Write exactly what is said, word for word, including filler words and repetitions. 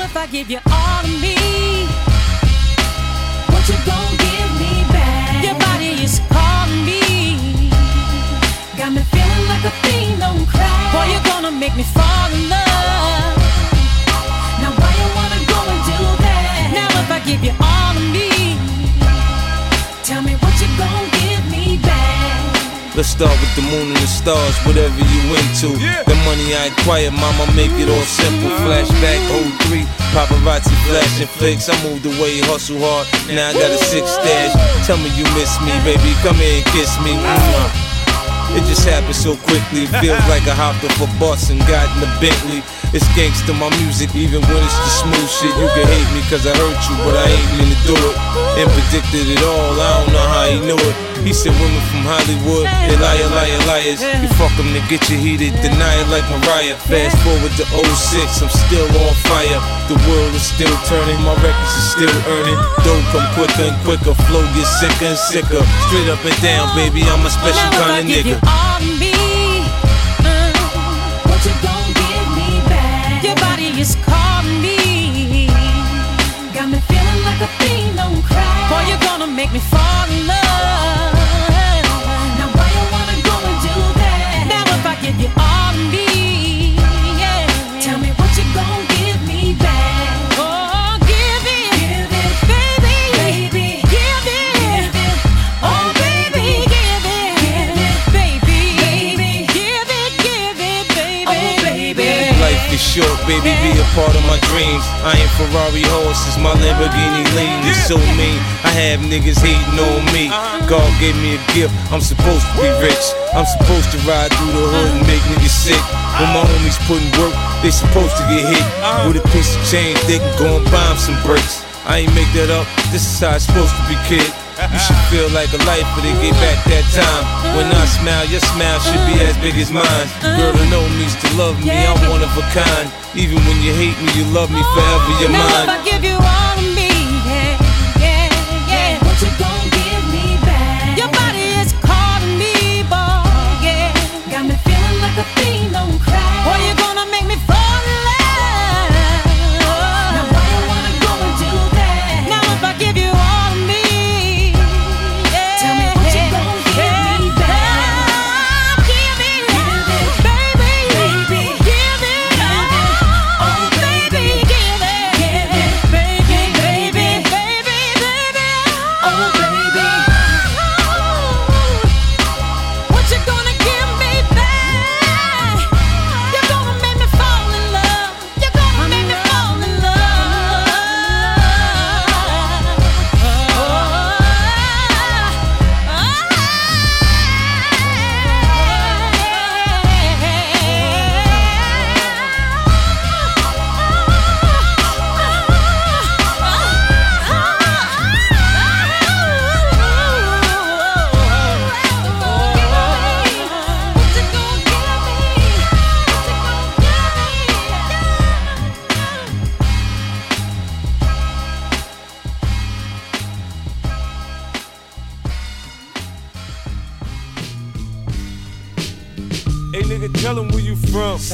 if I give you all of me, what you gon' give me back? Your body is calling me, got me feeling like a fiend on crack. Boy, you're gonna make me fall in love. Now why you wanna go and do that? Now if I give you all of me, tell me what you gon' give me back. Let's start with the moon and the stars, whatever you into. Yeah. The money I acquire, mama, make it all simple. Flashback, oh three, paparazzi flashing flicks. I moved away, hustle hard, now I got a six stash. Tell me you miss me, baby, come here and kiss me. Mwah. It just happened so quickly, feels like I hopped off a bus and got in a Bentley. It's gangsta, my music, even when it's the smooth shit. You can hate me cause I hurt you, but I ain't mean to do it. And predicted it all, I don't know how he knew it. He said women from Hollywood, they liar, liar, liars. You fuck them to get you heated, deny it like Mariah. Fast forward to oh six, I'm still on fire. The world is still turning, my records are still earning. Dough come quicker and quicker, flow gets sicker and sicker. Straight up and down, baby, I'm a special kind of nigga. All of me, uh, what you gon' give me back? Your body is calling me, got me feeling like a fiend on crack. Boy, you're gonna make me fall in love. Now why you wanna go and do that? Now if I give you all of me, yeah, tell me what you gon' give me back. Oh, give it, give it, baby, baby, give it, give it. Oh, baby, give it, give it, baby, baby, give it, give it, baby, oh, baby. Life is short, baby, be a part of my dreams. I ain't Ferrari horses, my Lamborghini lean. It's so mean, I have niggas hating on me. God gave me a gift, I'm supposed to be rich. I'm supposed to ride through the hood and make niggas sick. When my homies putting work, they supposed to get hit. With a piece of change, they can go and buy 'em some bricks. I ain't make that up, this is how it's supposed to be, kid. You should feel like a life, but they get back that time. When I smile, your smile should be as big as mine. Girl to know means to love me, I'm one of a kind. Even when you hate me, you love me forever, you're now mine. If I give you all of me, yeah, yeah, yeah, what you gon' give me back? Your body is calling me, boy, yeah, got me feeling like a fiend on crack. Boy, you're gonna make me fall in love. Now why you wanna go and do that? Now if I give you all of me, yeah, tell me what you gon' give me back. Give it, give it, baby, baby, give it, oh baby, give it, give it, baby, baby, baby, baby, oh baby. What you gonna give me back? You're gonna make me fall in love. You're gonna make me fall in love. Hey nigga, tell 'em where you from.